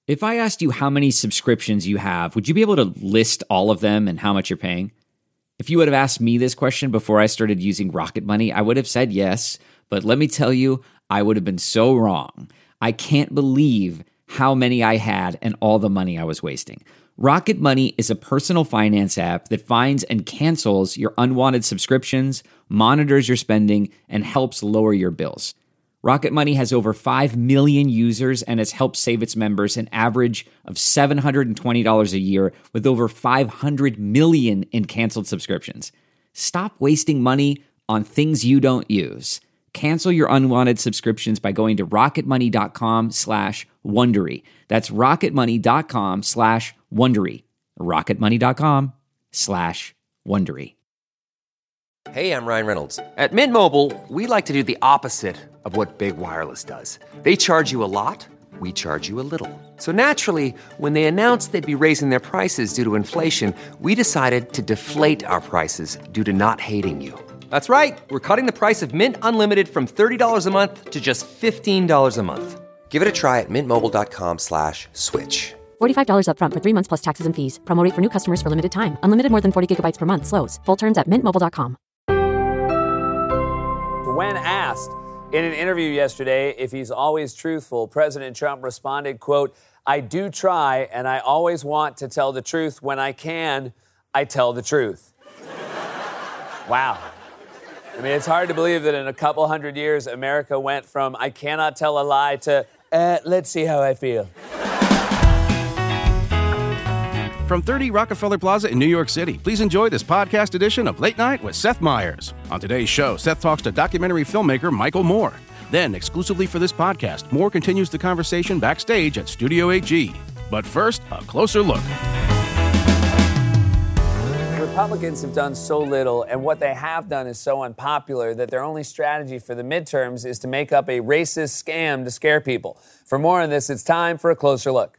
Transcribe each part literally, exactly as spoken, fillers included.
If I asked you how many subscriptions you have, would you be able to list all of them and how much you're paying? If you would have asked me this question before I started using Rocket Money, I would have said yes, but let me tell you, I would have been so wrong. I can't believe how many I had and all the money I was wasting. Rocket Money is a personal finance app that finds and cancels your unwanted subscriptions, monitors your spending, and helps lower your bills. Rocket Money has over five million users and has helped save its members an average of seven hundred twenty dollars a year with over five hundred million in canceled subscriptions. Stop wasting money on things you don't use. Cancel your unwanted subscriptions by going to rocketmoney.com slash Wondery. That's rocketmoney.com slash Wondery. rocketmoney.com slash Wondery. Hey, I'm Ryan Reynolds. At Mint Mobile, we like to do the opposite of what Big Wireless does. They charge you a lot, we charge you a little. So naturally, when they announced they'd be raising their prices due to inflation, we decided to deflate our prices due to not hating you. That's right. We're cutting the price of Mint Unlimited from thirty dollars a month to just fifteen dollars a month. Give it a try at mintmobile.com slash switch. forty-five dollars up front for three months plus taxes and fees. Promo rate for new customers for limited time. Unlimited more than forty gigabytes per month slows. Full terms at mint mobile dot com. When asked in an interview yesterday if he's always truthful, President Trump responded, quote, "I do try, and I always want to tell the truth. When I can, I tell the truth." Wow. I mean, it's hard to believe that in a couple hundred years, America went from "I cannot tell a lie" to uh, "let's see how I feel." From thirty Rockefeller Plaza in New York City, please enjoy this podcast edition of Late Night with Seth Meyers. On today's show, Seth talks to documentary filmmaker Michael Moore. Then, exclusively for this podcast, Moore continues the conversation backstage at Studio A G. But first, a closer look. Republicans have done so little, and what they have done is so unpopular that their only strategy for the midterms is to make up a racist scam to scare people. For more on this, it's time for a closer look.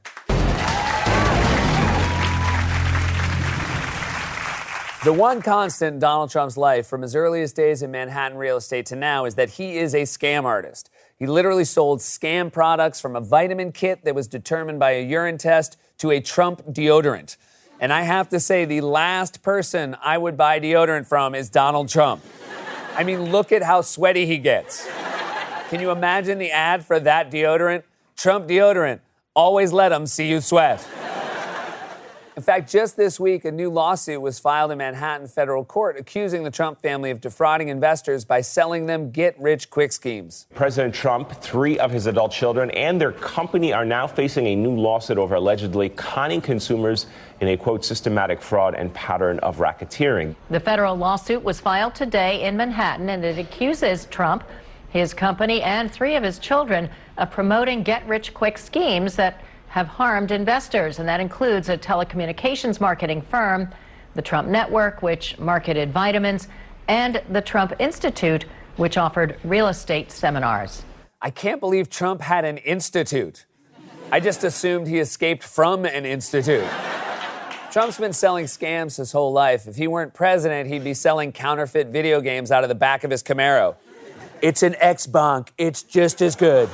The one constant in Donald Trump's life from his earliest days in Manhattan real estate to now is that he is a scam artist. He literally sold scam products from a vitamin kit that was determined by a urine test to a Trump deodorant. And I have to say, the last person I would buy deodorant from is Donald Trump. I mean, look at how sweaty he gets. Can you imagine the ad for that deodorant? Trump deodorant. Always let him see you sweat. In fact, just this week, a new lawsuit was filed in Manhattan federal court accusing the Trump family of defrauding investors by selling them get-rich-quick schemes. President Trump, three of his adult children, and their company are now facing a new lawsuit over allegedly conning consumers in a, quote, systematic fraud and pattern of racketeering. The federal lawsuit was filed today in Manhattan, and it accuses Trump, his company, and three of his children of promoting get-rich-quick schemes that have harmed investors, and that includes a telecommunications marketing firm, the Trump Network, which marketed vitamins, and the Trump Institute, which offered real estate seminars. I can't believe Trump had an institute. I just assumed he escaped from an institute. Trump's been selling scams his whole life. If he weren't president, he'd be selling counterfeit video games out of the back of his Camaro. It's an X-Bonk. It's just as good.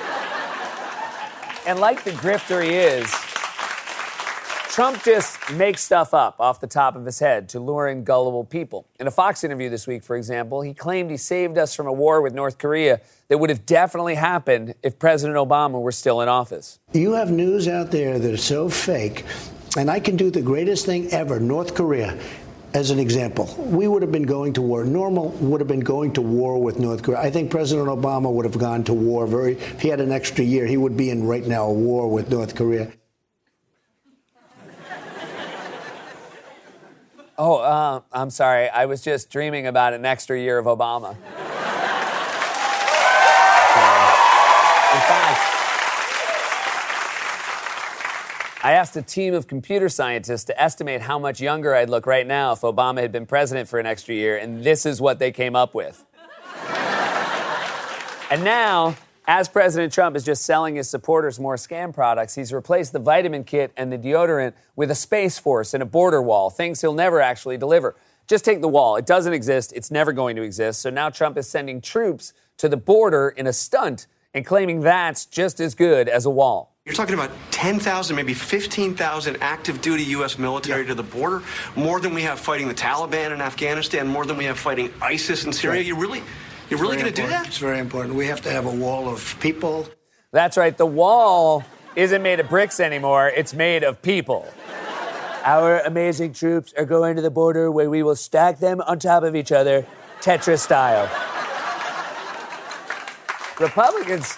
And like the grifter he is, Trump just makes stuff up off the top of his head to lure in gullible people. In a Fox interview this week, for example, he claimed he saved us from a war with North Korea that would have definitely happened if President Obama were still in office. You have news out there that is so fake, and I can do the greatest thing ever, North Korea. As an example, we would have been going to war. Normal would have been going to war with North Korea. I think President Obama would have gone to war very, if he had an extra year, he would be in right now a war with North Korea. Oh, uh, I'm sorry. I was just dreaming about an extra year of Obama. In fact, I asked a team of computer scientists to estimate how much younger I'd look right now if Obama had been president for an extra year, and this is what they came up with. And now, as President Trump is just selling his supporters more scam products, he's replaced the vitamin kit and the deodorant with a space force and a border wall, things he'll never actually deliver. Just take the wall. It doesn't exist. It's never going to exist. So now Trump is sending troops to the border in a stunt and claiming that's just as good as a wall. You're talking about ten thousand, maybe fifteen thousand active duty U S military yeah. to the border, more than we have fighting the Taliban in Afghanistan, more than we have fighting ISIS in Syria. Right. You really, you're really going to do that? It's very important. We have to have a wall of people. That's right. The wall isn't made of bricks anymore. It's made of people. Our amazing troops are going to the border where we will stack them on top of each other, Tetris style. Republicans...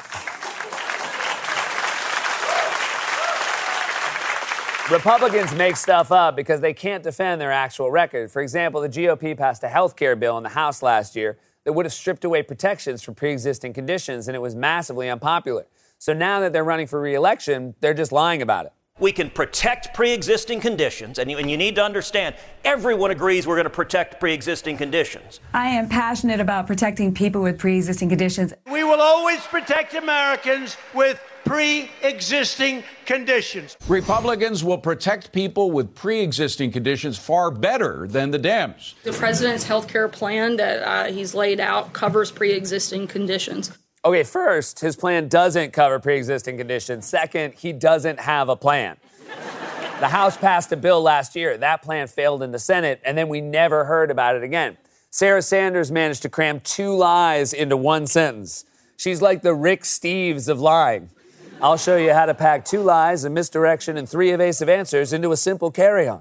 Republicans make stuff up because they can't defend their actual record. For example, the G O P passed a health care bill in the House last year that would have stripped away protections for pre-existing conditions, and it was massively unpopular. So now that they're running for re-election, they're just lying about it. We can protect pre-existing conditions, and you, and you need to understand, everyone agrees we're going to protect pre-existing conditions. I am passionate about protecting people with pre-existing conditions. We will always protect Americans with pre-existing conditions. Republicans will protect people with pre-existing conditions far better than the Dems. The president's health care plan that uh, he's laid out covers pre-existing conditions. Okay, first, his plan doesn't cover pre-existing conditions. Second, he doesn't have a plan. The House passed a bill last year. That plan failed in the Senate, and then we never heard about it again. Sarah Sanders managed to cram two lies into one sentence. She's like the Rick Steves of lying. I'll show you how to pack two lies, a misdirection, and three evasive answers into a simple carry-on.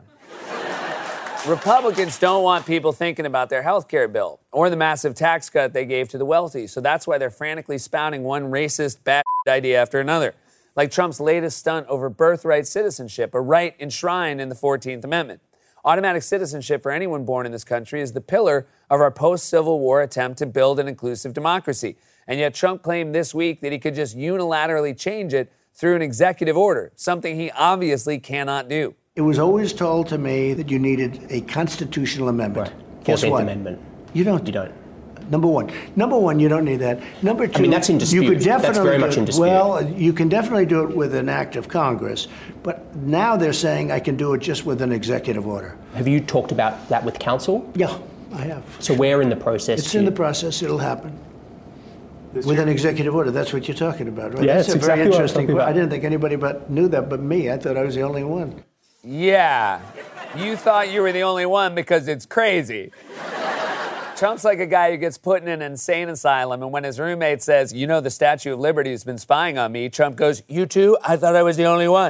Republicans don't want people thinking about their health care bill or the massive tax cut they gave to the wealthy, so that's why they're frantically spouting one racist bad idea after another, like Trump's latest stunt over birthright citizenship, a right enshrined in the fourteenth Amendment. Automatic citizenship for anyone born in this country is the pillar of our post-Civil War attempt to build an inclusive democracy. And yet Trump claimed this week that he could just unilaterally change it through an executive order, something he obviously cannot do. It was always told to me that you needed a constitutional amendment. Right. Guess what? Amendment. You don't. You don't. Number one. Number one, you don't need that. Number two, I mean, that's in dispute. You could definitely that's very do much it, in dispute. Well, you can definitely do it with an act of Congress, but now they're saying I can do it just with an executive order. Have you talked about that with counsel? Yeah, I have. So where in the process? It's in the process. It'll happen. With an executive order, that's what you're talking about, right? Yeah, that's it's a exactly very interesting. what I'm I didn't think anybody but knew that but me. I thought I was the only one. Yeah, you thought you were the only one because it's crazy. Trump's like a guy who gets put in an insane asylum, and when his roommate says, you know, the Statue of Liberty has been spying on me, Trump goes, you too? I thought I was the only one.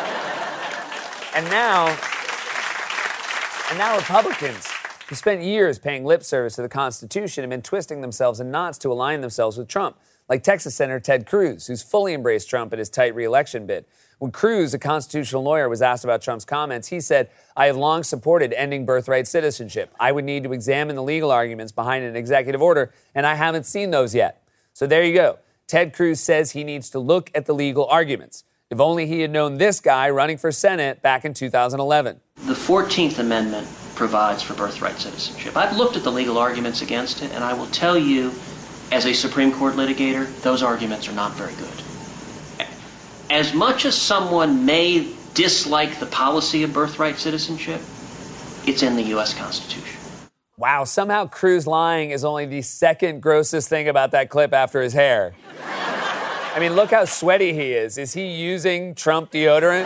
And now, and now Republicans, who spent years paying lip service to the Constitution, have been twisting themselves in knots to align themselves with Trump, like Texas Senator Ted Cruz, who's fully embraced Trump in his tight re-election bid. When Cruz, a constitutional lawyer, was asked about Trump's comments, he said, I have long supported ending birthright citizenship. I would need to examine the legal arguments behind an executive order, and I haven't seen those yet. So there you go. Ted Cruz says he needs to look at the legal arguments. If only he had known this guy running for Senate back in two thousand eleven. The fourteenth Amendment provides for birthright citizenship. I've looked at the legal arguments against it, and I will tell you, as a Supreme Court litigator, those arguments are not very good. As much as someone may dislike the policy of birthright citizenship, it's in the U S Constitution. Wow, somehow Cruz lying is only the second grossest thing about that clip after his hair. I mean, look how sweaty he is. Is he using Trump deodorant?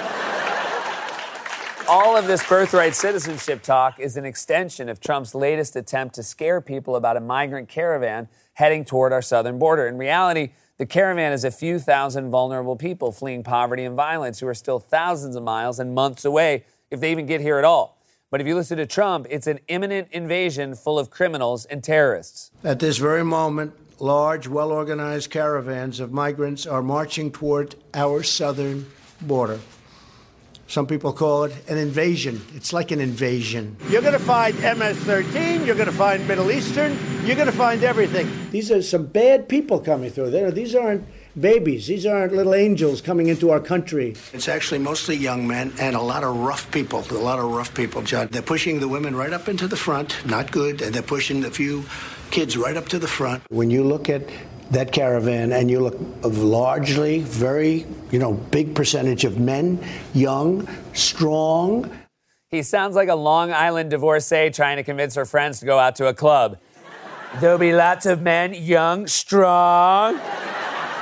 All of this birthright citizenship talk is an extension of Trump's latest attempt to scare people about a migrant caravan heading toward our southern border. In reality, the caravan is a few thousand vulnerable people fleeing poverty and violence who are still thousands of miles and months away if they even get here at all. But if you listen to Trump, it's an imminent invasion full of criminals and terrorists. At this very moment, large, well-organized caravans of migrants are marching toward our southern border. Some people call it an invasion. It's like an invasion. You're going to find M S thirteen. You're going to find Middle Eastern. You're going to find everything. These are some bad people coming through there. These aren't babies. These aren't little angels coming into our country. It's actually mostly young men and a lot of rough people. A lot of rough people, Judd. They're pushing the women right up into the front. Not good. And they're pushing the few kids right up to the front. When you look at that caravan and you look of largely very, you know, big percentage of men, young, strong. He sounds like a Long Island divorcee trying to convince her friends to go out to a club. There'll be lots of men, young, strong.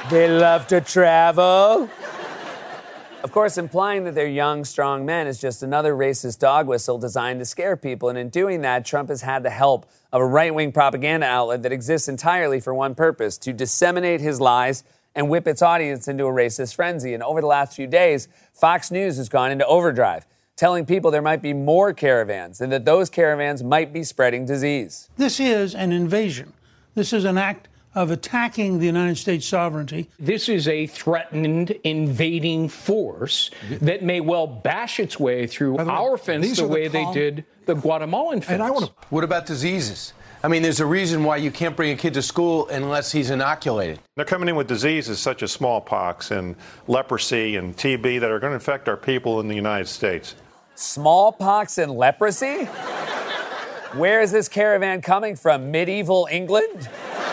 They love to travel. Of course, implying that they're young, strong men is just another racist dog whistle designed to scare people. And in doing that, Trump has had the help of a right-wing propaganda outlet that exists entirely for one purpose, to disseminate his lies and whip its audience into a racist frenzy. And over the last few days, Fox News has gone into overdrive, telling people there might be more caravans and that those caravans might be spreading disease. This is an invasion. This is an act of attacking the United States sovereignty. This is a threatened, invading force that may well bash its way through our fence the way they did the Guatemalan fence. And I want to. What about diseases? I mean, there's a reason why you can't bring a kid to school unless he's inoculated. They're coming in with diseases such as smallpox and leprosy and T B that are going to affect our people in the United States. Smallpox and leprosy? Where is this caravan coming from? Medieval England?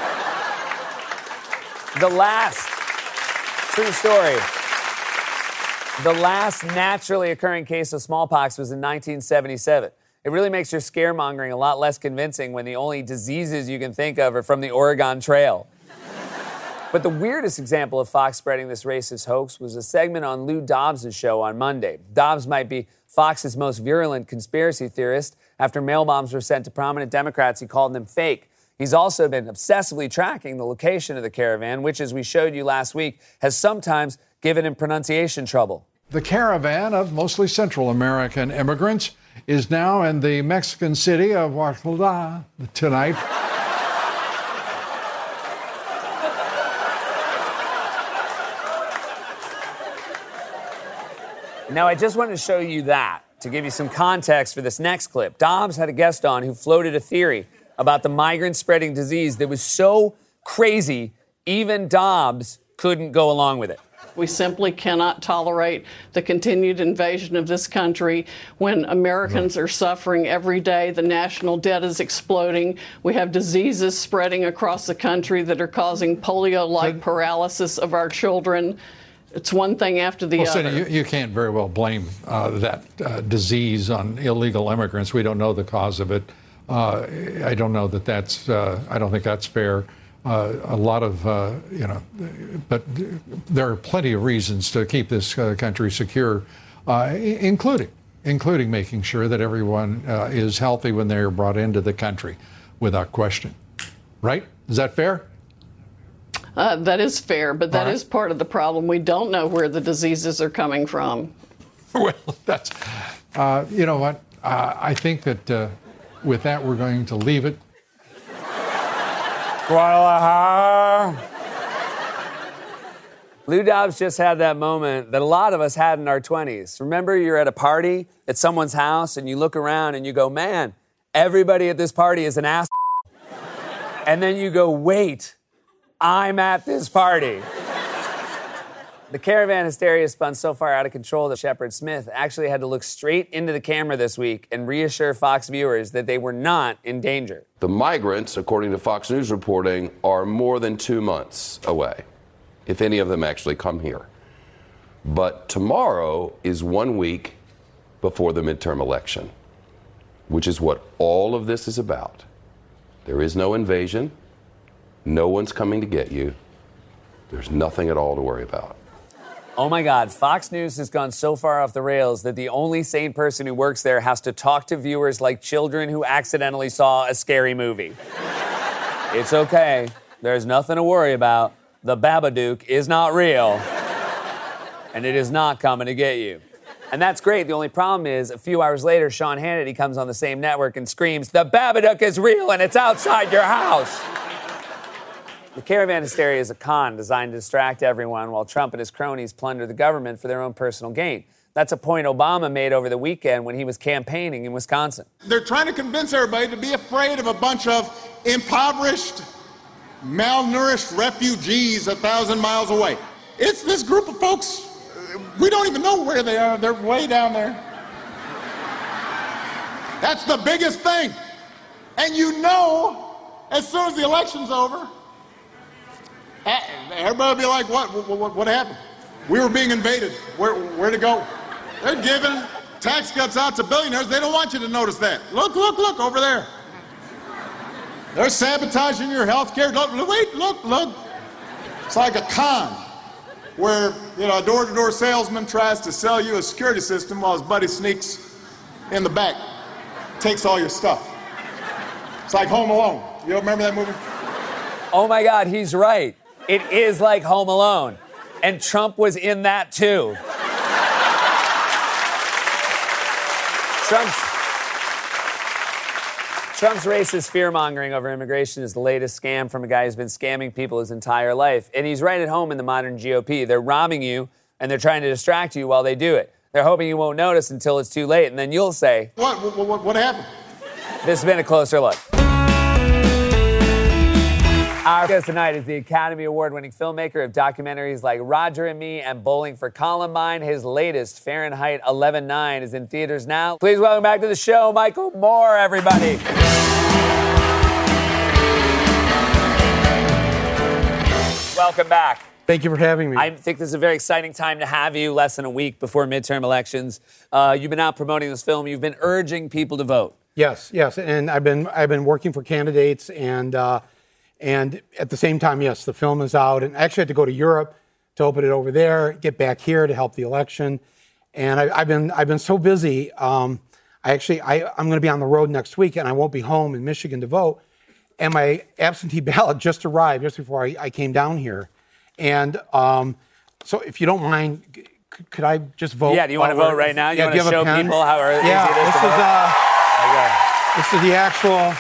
The last, true story, the last naturally occurring case of smallpox was in nineteen seventy-seven. It really makes your scaremongering a lot less convincing when the only diseases you can think of are from the Oregon Trail. But the weirdest example of Fox spreading this racist hoax was a segment on Lou Dobbs' show on Monday. Dobbs might be Fox's most virulent conspiracy theorist. After mail bombs were sent to prominent Democrats, he called them fake. He's also been obsessively tracking the location of the caravan, which, as we showed you last week, has sometimes given him pronunciation trouble. The caravan of mostly Central American immigrants is now in the Mexican city of Oaxaca tonight. Now, I just wanted to show you that to give you some context for this next clip. Dobbs had a guest on who floated a theory about the migrant-spreading disease that was so crazy, even Dobbs couldn't go along with it. We simply cannot tolerate the continued invasion of this country when Americans are suffering every day. The national debt is exploding. We have diseases spreading across the country that are causing polio-like paralysis of our children. It's one thing after the well, other. Cindy, you, you can't very well blame uh, that uh, disease on illegal immigrants. We don't know the cause of it. Uh, I don't know that that's, uh, I don't think that's fair. Uh, a lot of, uh, you know, but there are plenty of reasons to keep this uh, country secure, uh, including, including making sure that everyone uh, is healthy when they're brought into the country, without question. Right? Is that fair? Uh, that is fair, but that right. is part of the problem. We don't know where the diseases are coming from. Well, that's, uh, you know what, uh, I think that uh, with that, we're going to leave it. Guadalajara. Lou Dobbs just had that moment that a lot of us had in our twenties. Remember, you're at a party at someone's house and you look around and you go, man, everybody at this party is an ass. And then you go, wait, I'm at this party. The caravan hysteria spun so far out of control that Shepard Smith actually had to look straight into the camera this week and reassure Fox viewers that they were not in danger. The migrants, according to Fox News reporting, are more than two months away, if any of them actually come here. But tomorrow is one week before the midterm election, which is what all of this is about. There is no invasion. No one's coming to get you. There's nothing at all to worry about. Oh my God, Fox News has gone so far off the rails that the only sane person who works there has to talk to viewers like children who accidentally saw a scary movie. It's okay. There's nothing to worry about. The Babadook is not real. And it is not coming to get you. And that's great. The only problem is, a few hours later, Sean Hannity comes on the same network and screams, "The Babadook is real and it's outside your house." The caravan hysteria is a con designed to distract everyone while Trump and his cronies plunder the government for their own personal gain. That's a point Obama made over the weekend when he was campaigning in Wisconsin. They're trying to convince everybody to be afraid of a bunch of impoverished, malnourished refugees a thousand miles away. It's this group of folks, we don't even know where they are. They're way down there. That's the biggest thing. And you know, as soon as the election's over, everybody will be like, what, what, what, what happened? We were being invaded. Where, where'd it go? They're giving tax cuts out to billionaires. They don't want you to notice that. Look, look, look, over there. They're sabotaging your health care. Look, wait, look, look. It's like a con where, you know, a door-to-door salesman tries to sell you a security system while his buddy sneaks in the back, takes all your stuff. It's like Home Alone. You remember that movie? Oh my God, he's right. It is like Home Alone. And Trump was in that too. Trump's, Trump's racist fear-mongering over immigration is the latest scam from a guy who's been scamming people his entire life. And he's right at home in the modern G O P. They're robbing you, and they're trying to distract you while they do it. They're hoping you won't notice until it's too late, and then you'll say, What, what, what, what happened? This has been a closer look. Our guest tonight is the Academy Award-winning filmmaker of documentaries like Roger and Me and Bowling for Columbine. His latest, Fahrenheit eleven nine, is in theaters now. Please welcome back to the show, Michael Moore, everybody. Welcome back. Thank you for having me. I think this is a very exciting time to have you, less than a week before midterm elections. Uh, you've been out promoting this film. You've been urging people to vote. Yes, yes, and I've been I've been working for candidates, and uh, and at the same time, yes, the film is out, and I actually had to go to Europe to open it over there, get back here to help the election, and I, I've been I've been so busy. Um, I actually I I'm going to be on the road next week, and I won't be home in Michigan to vote. And my absentee ballot just arrived just before I, I came down here. And um, so if you don't mind, c- could I just vote? Yeah, do you want to vote right now? You yeah, want to show people how easy yeah, it is this to is, vote? uh, Okay. This is the actual,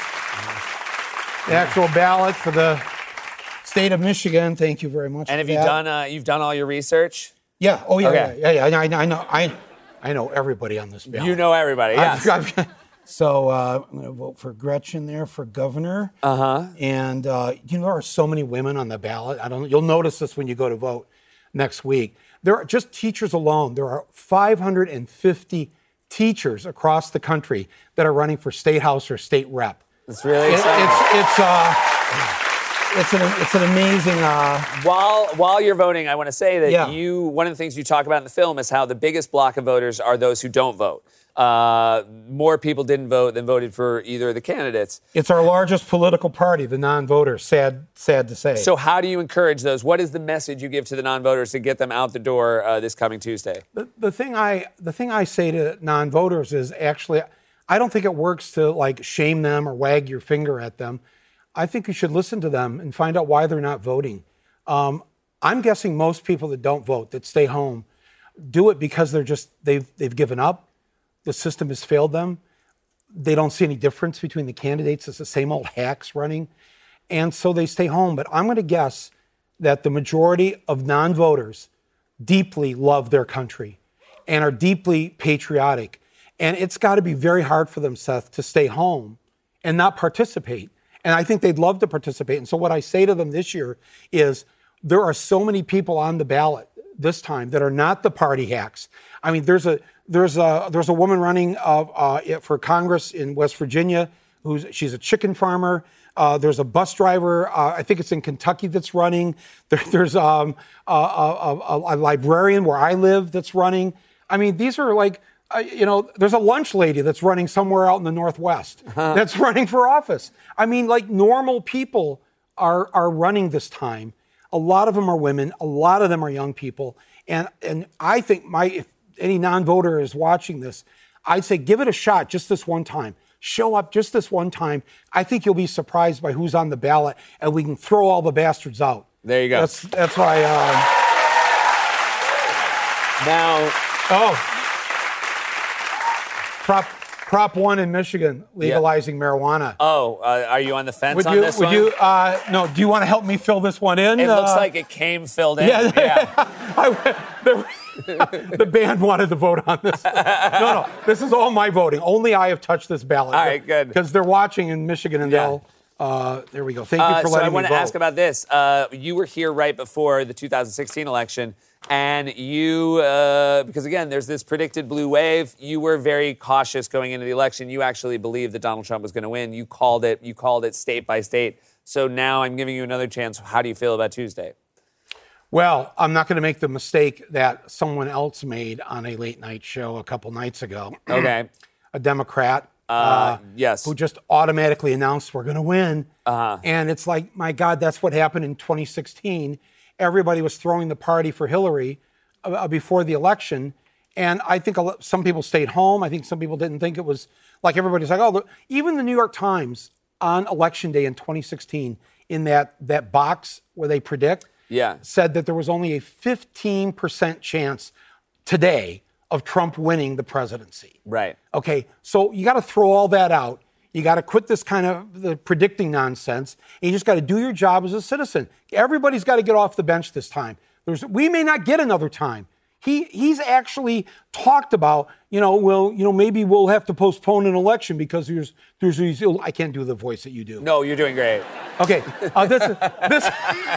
the actual ballot for the state of Michigan. Thank you very much. And have for you that. done, uh, you've done all your research? Yeah, oh yeah, Okay. yeah, yeah, yeah, I know, I know, I, I know everybody on this ballot. You know everybody, yes. I've- I've- So uh, I'm going to vote for Gretchen there for governor. Uh-huh. And uh, you know, there are so many women on the ballot. I don't. You'll notice this when you go to vote next week. There are just teachers alone. There are five hundred fifty teachers across the country that are running for state house or state rep. It's really It- exciting. it's it's uh, it's an it's an amazing. Uh, While while you're voting, I want to say that Yeah. you one of the things you talk about in the film is how the biggest block of voters are those who don't vote. Uh, more people didn't vote than voted for either of the candidates. it's our largest political party, the non-voters. Sad sad to say. So how do you encourage those? What is the message you give to the non-voters to get them out the door uh, this coming Tuesday? The, the thing I the thing I say to non-voters is actually, I don't think it works to like shame them or wag your finger at them. I think you should listen to them and find out why they're not voting. Um, I'm guessing most people that don't vote, that stay home, do it because they're just they've they've given up. The system has failed them. They don't see any difference between the candidates. It's the same old hacks running. And so they stay home. But I'm going to guess that the majority of non-voters deeply love their country and are deeply patriotic. And it's got to be very hard for them, Seth, to stay home and not participate. And I think they'd love to participate. And so what I say to them this year is there are so many people on the ballot this time that are not the party hacks. I mean, there's a there's a there's a woman running uh, uh, for Congress in West Virginia who's she's a chicken farmer. Uh, there's a bus driver, uh, I think it's in Kentucky, that's running. There, there's um, a, a, a, a librarian where I live that's running. I mean, these are like, uh, you know, there's a lunch lady that's running somewhere out in the Northwest uh-huh. that's running for office. I mean, like normal people are are running this time. A lot of them are women. A lot of them are young people. And and I think my if any non-voter is watching this, I'd say give it a shot just this one time. Show up just this one time. I think you'll be surprised by who's on the ballot, and we can throw all the bastards out. There you go. That's that's why. Um, now, oh, prop prop one in Michigan legalizing yeah. marijuana. Oh, uh, are you on the fence would on you, this would one? you? Uh, no. Do you want to help me fill this one in? It uh, looks like it came filled in. Yeah. yeah. I, there, the band wanted to vote on this. No, no. This is all my voting. Only I have touched this ballot. All right, good. Because they're watching in Michigan, and Yeah. they'll. Uh, there we go. Thank you Uh, for so letting I want me to vote. ask about this. Uh, you were here right before the two thousand sixteen election, and you, uh, because again, there's this predicted blue wave. You were very cautious going into the election. You actually believed that Donald Trump was going to win. You called it. You called it state by state. So now I'm giving you another chance. How do you feel about Tuesday? Well, I'm not going to make the mistake that someone else made on a late night show a couple nights ago. Okay. A Democrat. Uh, uh, yes. Who just automatically announced we're going to win. Uh-huh. And it's like, my God, that's what happened in twenty sixteen. everybody was throwing the party for Hillary uh, before the election. And I think a lot, some people stayed home. I think some people didn't think it was like everybody's like, oh, look. Even the New York Times on election day in twenty sixteen, in that, that box where they predict, yeah. said that there was only a fifteen percent chance today of Trump winning the presidency. Right. Okay, so you got to throw all that out. You got to quit this kind of the predicting nonsense. And you just got to do your job as a citizen. Everybody's got to get off the bench this time. There's, we may not get another time. He he's actually talked about, you know, well, you know, maybe we'll have to postpone an election because there's there's these. I can't do the voice that you do. No, you're doing great. Okay, uh, this is this.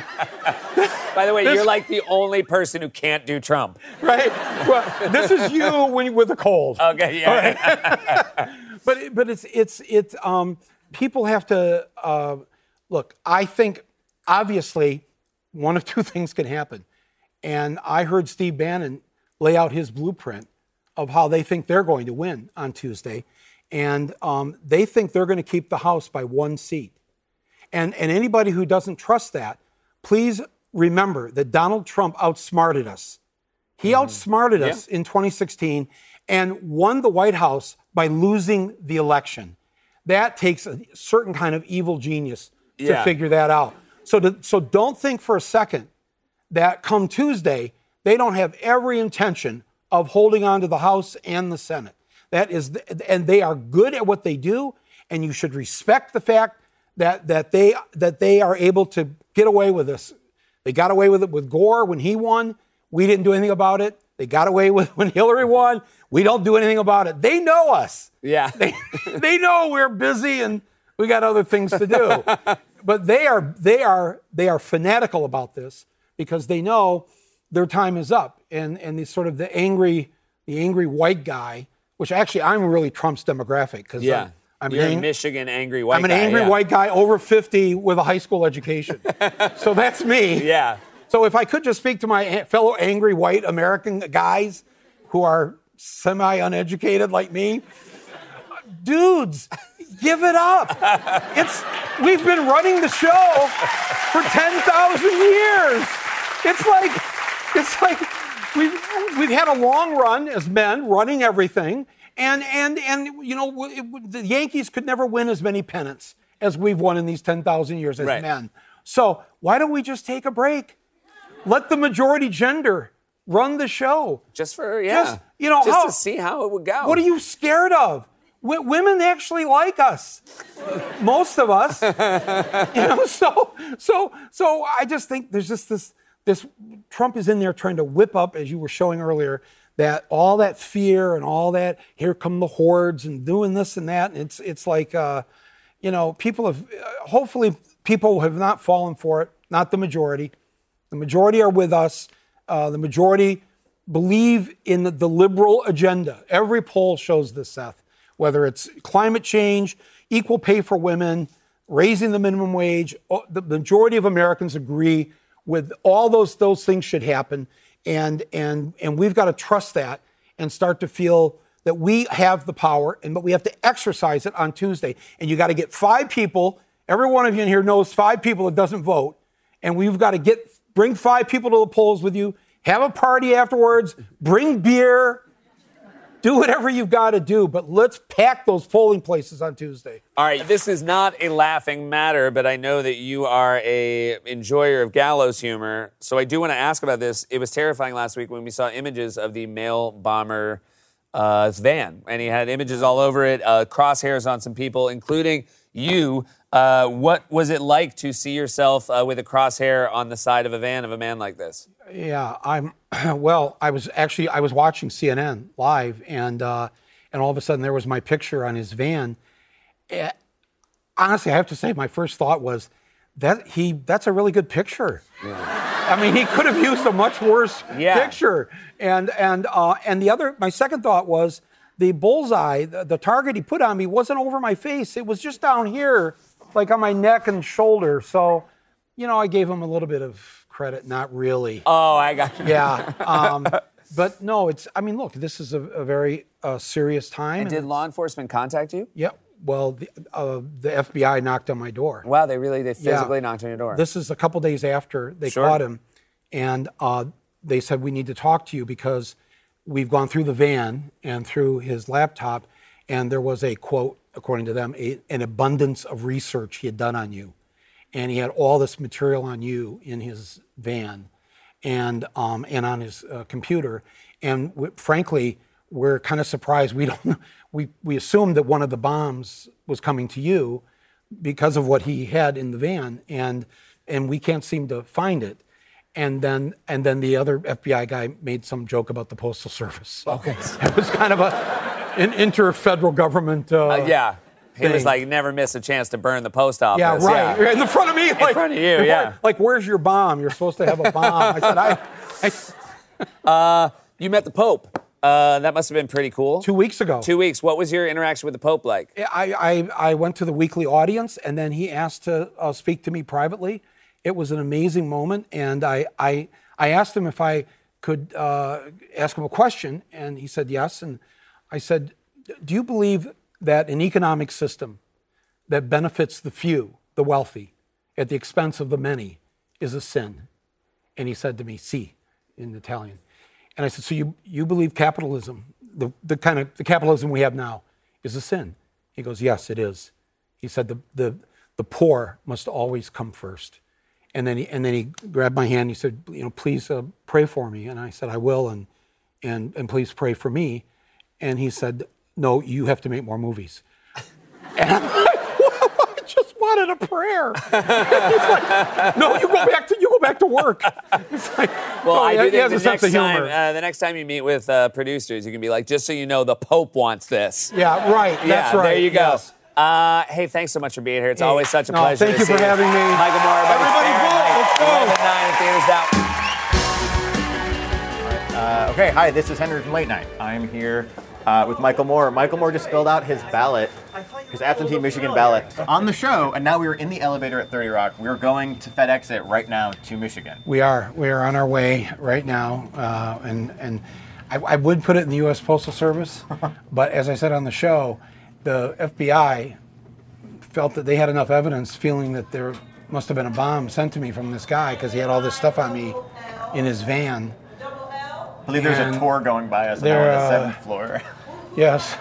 By the way, this, you're like the only person who can't do Trump. Right. Well, this is you when with a cold. Okay. Yeah. Right. but but it's it's it's um people have to uh, look. I think obviously one of two things can happen. And I heard Steve Bannon lay out his blueprint of how they think they're going to win on Tuesday. And um, they think they're going to keep the House by one seat. And, and anybody who doesn't trust that, please remember that Donald Trump outsmarted us. He mm-hmm. outsmarted yeah. us in twenty sixteen and won the White House by losing the election. That takes a certain kind of evil genius to yeah. figure that out. So, to, so don't think for a second that come Tuesday, they don't have every intention of holding on to the House and the Senate. That is, the, and they are good at what they do, and you should respect the fact that that they that they are able to get away with this. They got away with it with Gore when he won. We didn't do anything about it. They got away with when Hillary won. We don't do anything about it. They know us. Yeah. They they know we're busy and we got other things to do. But they are they are they are fanatical about this, because they know their time is up. And and the sort of the angry, the angry white guy, which actually I'm really Trump's demographic. Because yeah. I'm, I'm You're an a ang- Michigan angry white guy. I'm an angry yeah. white guy over fifty with a high school education. So that's me. Yeah. So if I could just speak to my fellow angry white American guys who are semi-uneducated like me, dudes, give it up. It's we've been running the show for ten thousand years. It's like it's like we've we've had a long run as men running everything, and and and you know it, the Yankees could never win as many pennants as we've won in these ten thousand years as right. men. So why don't we just take a break? Let the majority gender run the show. Just for yeah, just, you know, just how, to see how it would go. What are you scared of? W- women actually like us, most of us. You know, so so so I just think there's just this this Trump is in there trying to whip up, as you were showing earlier, that all that fear and all that. Here come the hordes and doing this and that. And it's it's like uh, you know, people have uh, hopefully people have not fallen for it. Not the majority. The majority are with us. Uh, the majority believe in the, the liberal agenda. Every poll shows this, Seth. Whether it's climate change, equal pay for women, raising the minimum wage, the majority of Americans agree with all those those things should happen, and and and we've got to trust that and start to feel that we have the power, and but we have to exercise it on Tuesday. And you got to get five people. Every one of you in here knows five people that doesn't vote, and we've got to get bring five people to the polls with you. Have a party afterwards. Bring beer. Do whatever you've got to do, but let's pack those polling places on Tuesday. All right, this is not a laughing matter, but I know that you are a enjoyer of gallows humor, so I do want to ask about this. It was terrifying last week when we saw images of the mail bomber's uh, van, and he had images all over it, uh, crosshairs on some people, including you. Uh, what was it like to see yourself uh, with a crosshair on the side of a van of a man like this? Yeah, I'm. Well, I was actually I was watching C N N live, and uh, and all of a sudden there was my picture on his van. It, honestly, I have to say, my first thought was that he that's a really good picture. Yeah. I mean, he could have used a much worse yeah. picture. And and uh, and the other, my second thought was the bullseye, the, the target he put on me wasn't over my face. It was just down here, like on my neck and shoulder. So, you know, I gave him a little bit of credit, not really. Oh, I got you. Yeah. Um, but no, it's, I mean, look, this is a, a very uh, serious time. And, and did law enforcement contact you? Yeah. Well, the, uh, the F B I knocked on my door. Wow, they really, they physically yeah. knocked on your door. This is a couple days after they sure. caught him. and uh, they said, we need to talk to you because we've gone through the van and through his laptop, and there was a quote, according to them, a, an abundance of research he had done on you. And he had all this material on you in his van and um, and on his uh, computer. And w- frankly, we're kind of surprised. We don't. We we assumed that one of the bombs was coming to you because of what he had in the van, and and we can't seem to find it. And then and then the other F B I guy made some joke about the Postal Service. So Okay. It was kind of a an inter-federal government. Uh, Uh, yeah. He thing. was like, never miss a chance to burn the post office. Yeah, right. Yeah. In the front of me. In like, front of you, yeah. Like, where's your bomb? You're supposed to have a bomb. I said, I. I Uh, you met the Pope. Uh, that must have been pretty cool. Two weeks ago. Two weeks. What was your interaction with the Pope like? I, I, I went to the weekly audience, and then he asked to uh, speak to me privately. It was an amazing moment, and I, I, I asked him if I could uh, ask him a question, and he said yes. And I said, do you believe that an economic system that benefits the few, the wealthy, at the expense of the many is a sin? And he said to me, "Si," in Italian. And I said, so you, you believe capitalism, the, the kind of the capitalism we have now, is a sin? He goes, yes, it is. He said, the, the, the poor must always come first. And then he, and then he grabbed my hand and he said, you know, please uh, pray for me. And I said, I will, and, and, and please pray for me. And he said, no, you have to make more movies. And I'm like, well, I just wanted a prayer. He's like, no, you go back to you go back to work. It's like, Well, oh, I do he think has the a sense next of time, humor. uh, the next time you meet with uh, producers, you can be like, just so you know, the Pope wants this. Yeah, right. Yeah, That's right. there you go. Yes. Uh, hey, thanks so much for being here. It's Hey, always such a no, pleasure. thank to you see for having me. Michael Moore, Everybody vote. Let's go. eleven nine at theaters now. Uh, okay, hi, this is Henry from Late Night. I'm here uh, with Michael Moore. Michael Moore just filled out his ballot, his absentee Michigan ballot, on the show, and now we were in the elevator at thirty Rock. We're going to FedEx it right now to Michigan. We are. We are on our way right now, uh, and and I, I would put it in the U S Postal Service, but as I said on the show, the F B I felt that they had enough evidence, feeling that there must have been a bomb sent to me from this guy because he had all this stuff on me in his van. I believe there's And a tour going by us now there, on the uh, seventh floor. Yes.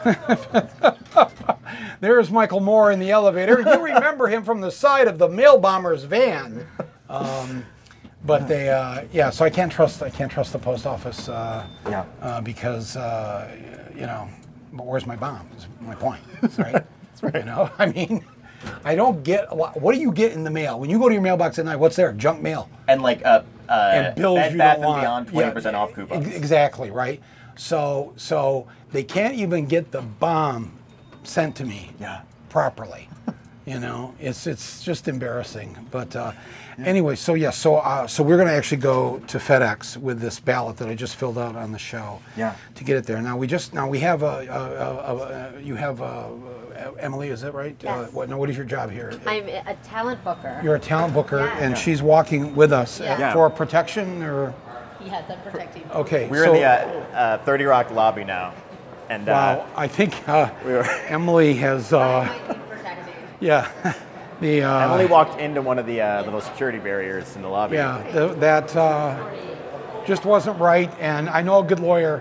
There's Michael Moore in the elevator. You remember him from the side of the mail bomber's van. Um, but they, uh, yeah. So I can't trust. I can't trust the post office. Uh, yeah. Uh, because uh, you know, but where's my bomb? Is my point. That's right. That's right. You know, I mean, I don't get a lot. What do you get in the mail when you go to your mailbox at night? What's there? Junk mail. And like uh, uh, and bills Bed you Bath don't and want. Beyond twenty percent Yeah, off coupons. ex- Exactly right. So so they can't even get the bomb sent to me yeah. properly. You know, it's it's just embarrassing. But uh, anyway, so yeah, so uh, so we're going to actually go to FedEx with this ballot that I just filled out on the show. Yeah. To get it there. Now we just now we have a, a, a, a you have a, Emily, is that right? Yes. Uh, what, now what is your job here? I'm a talent booker. You're a talent booker, Yeah. and Yeah. she's walking with us Yeah. uh, for protection, or Yes, I'm protecting you. okay. We're so, in the uh, uh, thirty Rock lobby now. And, wow, uh, I think uh, Emily has. Uh, yeah, the uh, Emily walked into one of the uh, little security barriers in the lobby. Yeah, th- that uh, just wasn't right, and I know a good lawyer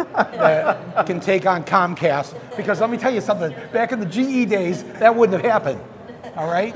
that can take on Comcast, because let me tell you something, back in the G E days, that wouldn't have happened, all right?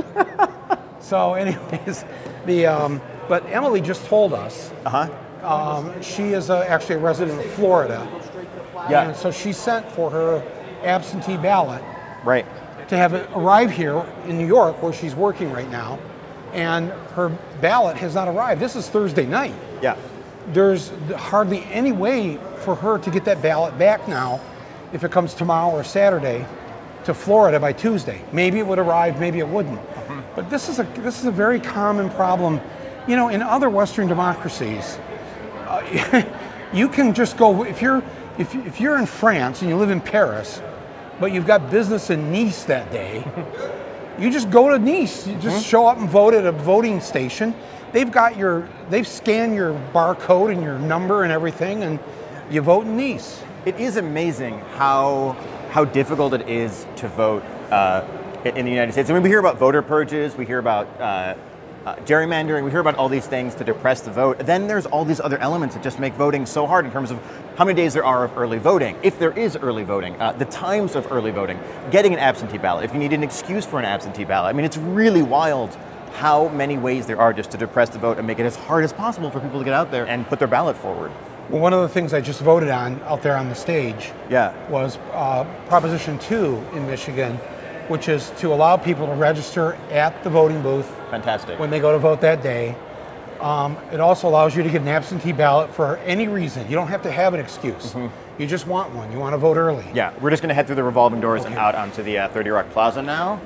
So anyways, the um, but Emily just told us, uh-huh. um, she is uh, actually a resident of Florida, yeah. and so she sent for her absentee ballot, right, to have it arrive here in New York, where she's working right now, and her ballot has not arrived. This is Thursday night. Yeah. There's hardly any way for her to get that ballot back now, if it comes tomorrow or Saturday, to Florida by Tuesday. Maybe it would arrive, maybe it wouldn't. Mm-hmm. But this is a this is a very common problem. You know, in other Western democracies, uh, you can just go if you're if if you're in France and you live in Paris, but you've got business in Nice that day, you just go to Nice. You just mm-hmm. show up and vote at a voting station. They've got your, they've scanned your barcode and your number and everything, and you vote in Nice. It is amazing how how difficult it is to vote uh, in the United States. I mean, we hear about voter purges, we hear about uh, uh, gerrymandering. We hear about all these things to depress the vote. Then there's all these other elements that just make voting so hard in terms of how many days there are of early voting, if there is early voting, uh, the times of early voting, getting an absentee ballot, if you need an excuse for an absentee ballot. I mean, it's really wild how many ways there are just to depress the vote and make it as hard as possible for people to get out there and put their ballot forward. Well, one of the things I just voted on out there on the stage yeah. was uh, Proposition two in Michigan, which is to allow people to register at the voting booth. Fantastic. When they go to vote that day. Um, it also allows you to get an absentee ballot for any reason. You don't have to have an excuse. Mm-hmm. You just want one. You want to vote early. Yeah, we're just going to head through the revolving doors okay. and out onto the uh, thirty Rock Plaza now.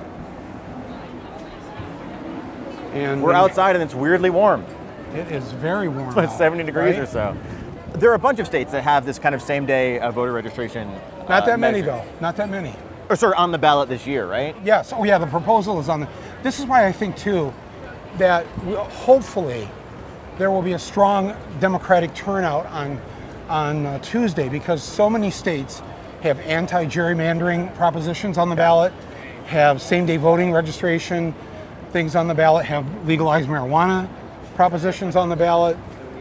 And we're outside and it's weirdly warm. It is very warm. It's like out, seventy degrees right? or so. There are a bunch of states that have this kind of same day uh, voter registration. Not uh, that many, measure. though. Not that many. Or sorry, on the ballot this year, right? Yes. Oh, yeah, the proposal is on the. This is why I think, too, that we'll, hopefully there will be a strong Democratic turnout on, on uh, Tuesday, because so many states have anti-gerrymandering propositions on the ballot, have same-day voting registration things on the ballot, have legalized marijuana propositions on the ballot.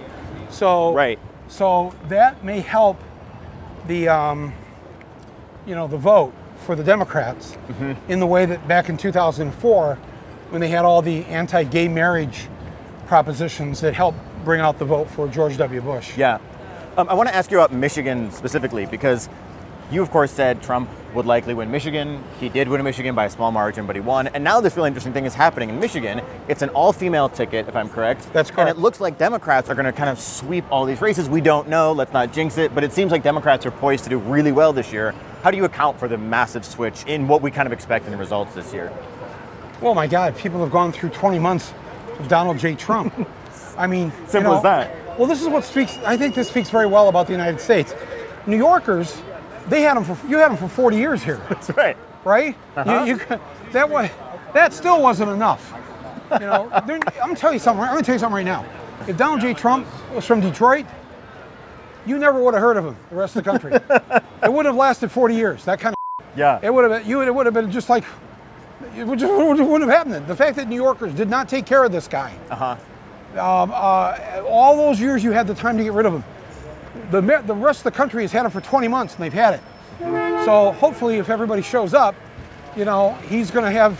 So, right. So that may help the, um, you know, the vote for the Democrats mm-hmm. in the way that back in two thousand four, when they had all the anti-gay marriage propositions that helped bring out the vote for George W. Bush. Yeah. Um, I want to ask you about Michigan specifically, because you, of course, said Trump would likely win Michigan. He did win Michigan by a small margin, but he won. And now this really interesting thing is happening in Michigan. It's an all-female ticket, if I'm correct. That's correct. And it looks like Democrats are going to kind of sweep all these races. We don't know. Let's not jinx it. But it seems like Democrats are poised to do really well this year. How do you account for the massive switch in what we kind of expect in the results this year? Well, my God, people have gone through twenty months of Donald J. Trump. I mean, simple you know, as that. Well, this is what speaks, I think this speaks very well about the United States. New Yorkers, they had them for, you had them for forty years here. That's right. Right? Uh-huh. You, you, that was, that still wasn't enough. You know, I'm going to tell you something. I'm going to tell you something right now. If Donald J. Trump was from Detroit, you never would have heard of him. The rest of the country, it would have lasted forty years. That kind of. Yeah. It would have. You. It would have been just like. It would just wouldn't have happened. The fact that New Yorkers did not take care of this guy. Uh-huh. Um, uh, all those years you had the time to get rid of him. The the rest of the country has had it for twenty months and they've had it. So hopefully, if everybody shows up, you know, he's going to have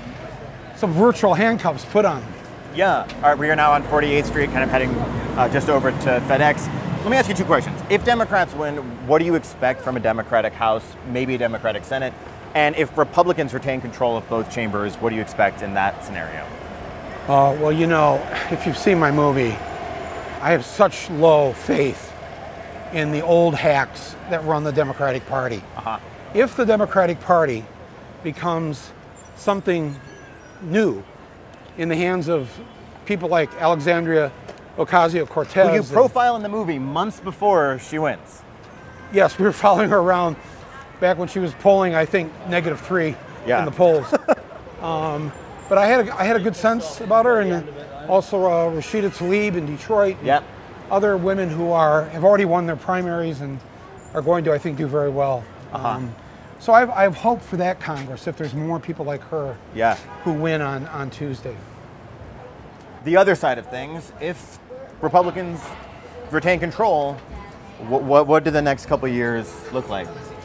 some virtual handcuffs put on him. Yeah. All right, we are now on forty-eighth Street, kind of heading uh, just over to FedEx. Let me ask you two questions. If Democrats win, what do you expect from a Democratic House, maybe a Democratic Senate? And if Republicans retain control of both chambers, what do you expect in that scenario? Uh, well, you know, if you've seen my movie, I have such low faith in the old hacks that run the Democratic Party. Uh-huh. If the Democratic Party becomes something new in the hands of people like Alexandria Ocasio-Cortez. Who you profile in the movie months before she wins. Yes, we were following her around back when she was polling, I think, negative three yeah. in the polls. um, but I had a, I had a good sense about her, and also uh, Rashida Tlaib in Detroit. Yeah. Other women who are have already won their primaries and are going to, I think, do very well. Uh-huh. Um, so I've, I've hope for that Congress if there's more people like her yeah. who win on, on Tuesday. The other side of things, if Republicans retain control, what what, what do the next couple of years look like?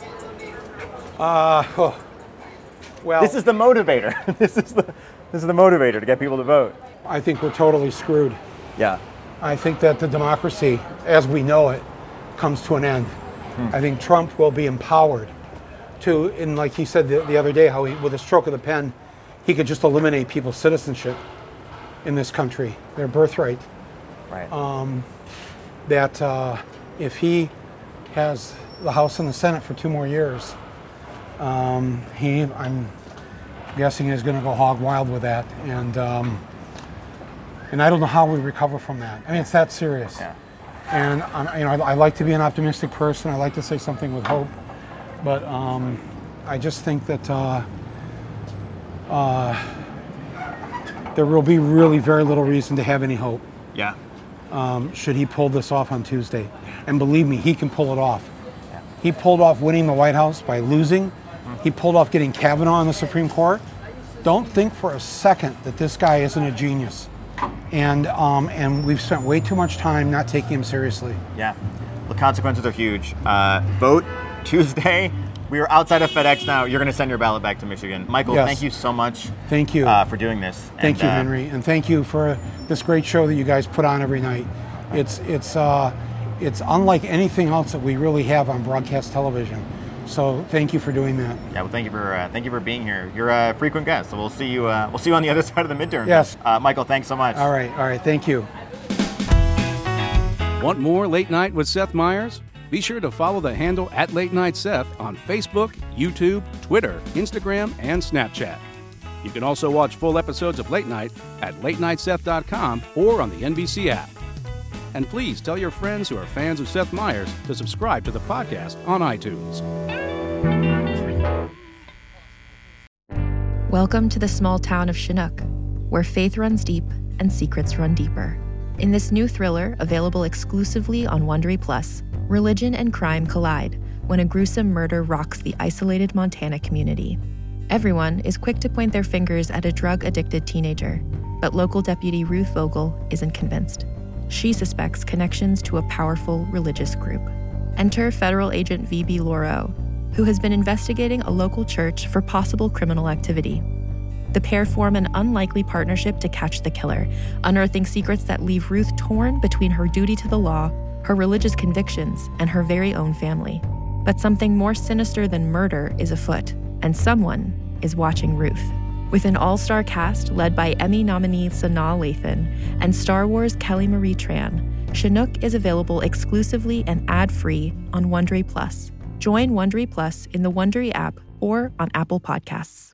Uh, oh, well, this is the motivator. this is the this is the motivator to get people to vote. I think we're totally screwed. Yeah. I think that the democracy, as we know it, comes to an end. Hmm. I think Trump will be empowered to, and like he said the, the other day, how he, with a stroke of the pen, he could just eliminate people's citizenship in this country, their birthright. Right. Um, that uh, if he has the House and the Senate for two more years, um, he, I'm guessing, is going to go hog wild with that, and um, and I don't know how we recover from that. I mean, it's that serious. Yeah. And I'm, you know, I, I like to be an optimistic person. I like to say something with hope, but um, I just think that uh, uh, there will be really very little reason to have any hope. Yeah. Um, should he pull this off on Tuesday? And believe me, he can pull it off. Yeah. He pulled off winning the White House by losing. Mm-hmm. He pulled off getting Kavanaugh on the Supreme Court don't think for a second that this guy isn't a genius. And um, and we've spent way too much time not taking him seriously. Yeah, the consequences are huge. Uh, vote Tuesday. We are outside of FedEx now. You're going to send your ballot back to Michigan. Michael, Yes. thank you so much. Thank you uh, for doing this. Thank And, you, uh, Henry, and thank you for this great show that you guys put on every night. It's it's uh, it's unlike anything else that we really have on broadcast television. So thank you for doing that. Yeah, well, thank you for uh, thank you for being here. You're a frequent guest, so we'll see you. Uh, we'll see you on the other side of the midterm. Yes. uh, Michael, thanks so much. All right, all right, thank you. Want more Late Night with Seth Meyers? Be sure to follow the handle at Late Night Seth on Facebook, YouTube, Twitter, Instagram, and Snapchat. You can also watch full episodes of Late Night at late night seth dot com or on the N B C app. And please tell your friends who are fans of Seth Meyers to subscribe to the podcast on iTunes. Welcome to the small town of Chinook, where faith runs deep and secrets run deeper. In this new thriller, available exclusively on Wondery Plus, religion and crime collide when a gruesome murder rocks the isolated Montana community. Everyone is quick to point their fingers at a drug-addicted teenager, but local deputy Ruth Vogel isn't convinced. She suspects connections to a powerful religious group. Enter federal agent V B Lauro, who has been investigating a local church for possible criminal activity. The pair form an unlikely partnership to catch the killer, unearthing secrets that leave Ruth torn between her duty to the law, her religious convictions, and her very own family. But something more sinister than murder is afoot, and someone is watching Ruth. With an all-star cast led by Emmy nominee Sanaa Lathan and Star Wars Kelly Marie Tran, Chinook is available exclusively and ad-free on Wondery Plus. Join Wondery Plus in the Wondery app or on Apple Podcasts.